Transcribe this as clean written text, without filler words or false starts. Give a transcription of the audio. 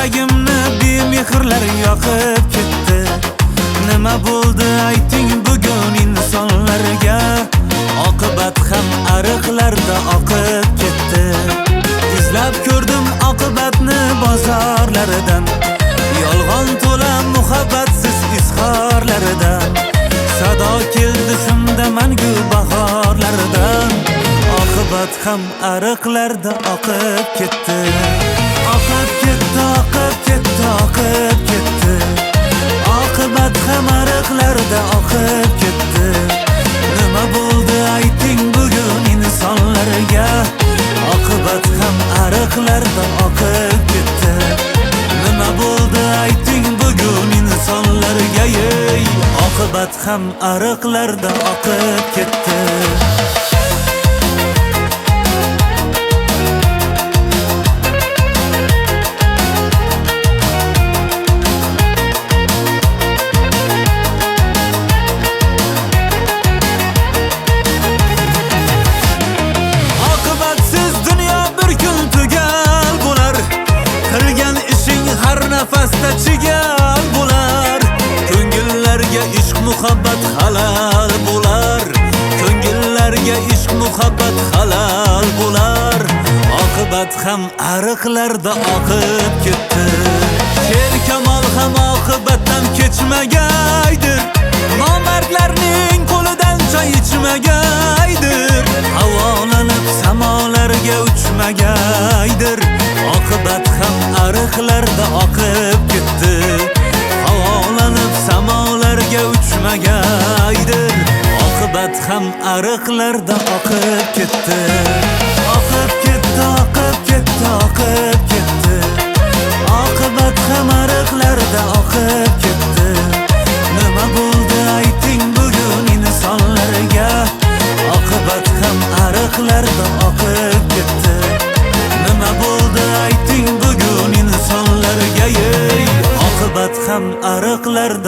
yuragimni bemehrlar yoqib ketdi. Nima bo'ldi ayting bugun insonlarga? Oqibat ham ariqlarda oqib ketdi. Izlab ko'rdim oqibatni bozorlaridan, yolg'on to'la muhabbatsiz izhorlaridan. Sado keldi shunda mangu bahorlaridan. Oqibat ham ariqlarda oqib ketdi. Oqib ketdi, oqib ketdi, oqib ketdi. Oqibat ham ariqlarda oqib ketdi. Nima bo'ldi ayting bugun insonlarga? Oqibat ham ariqlarda oqib ketdi. Nima bo'ldi ayting bugun insonlarga? Oqibat ham ariqlarda oqib ketdi. Nafasda chigal bo'lar, ko'ngillarga ishq muhabbat halal bo'lar. Ko'ngillarga ishq muhabbat halal bo'lar. Oqibat ham ariqlarda oqib ketdi. Sher kamol ham oqibatdan kechmagaydir. Nomardlarning qo'lidan choy ichmagaydir. Havolanib samolarga uchmagaydir. Oqibat ham ariqlarda oqib ketdi. Havolanib samolarga uchmagaydir. Oqibat ham ariqlarda oqib ketdi. Oqib ketdi, oqib ketdi, oqib ketdi. Oqibat ham ariqlarda oqib ketdi. Nima bo'ldi ayting bugun insonlarga? Oqibat ham ariqlarda oqib ketdi. Nima bo'ldi ayting bugun insonlarga? Oqibat ham ariqlarda